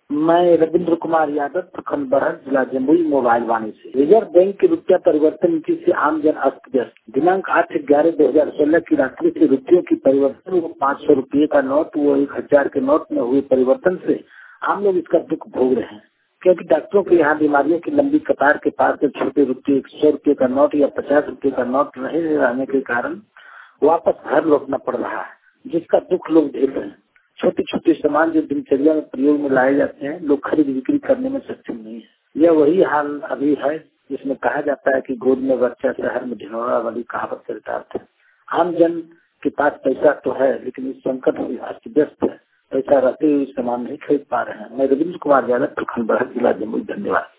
मैं रविंद्र कुमार यादव, प्रखंड बरहट, जिला जमुई, मोबाइल वाणी से। रिजर्व बैंक की रुपया परिवर्तन नीति से आम जन अस्त व्यस्त। दिनांक 8/11/2016 की रात्रि से रुपयों की परिवर्तन, वो 500 रुपये का नोट, वो 1000 के नोट में हुए परिवर्तन से आम लोग इसका दुख भोग रहे हैं, क्योंकि डॉक्टरों के यहाँ बीमारियों की लंबी कतार के पास से छोटे रुपये 100 रुपये का नोट या 50 रुपये का नोट नहीं रहने के कारण वापस घर लौटना पड़ रहा है, जिसका दुख लोग झेल रहे हैं। छोटे छोटे सामान जो दिनचर्या में प्रयोग में लाए जाते हैं, लोग खरीद बिक्री करने में सक्षम नहीं है। यह वही हाल अभी है जिसमें कहा जाता है कि गोद में बच्चा शहर में ढिंढोरा वाली कहावत चरितार्थ है। आम जन के पास पैसा तो है, लेकिन इस संकट में अस्त व्यस्त है। पैसा रहते हुए सामान नहीं खरीद पा रहे हैं। मैं रविंद्र कुमार यादव, प्रखंड बरहट, जिला जमुई। धन्यवाद।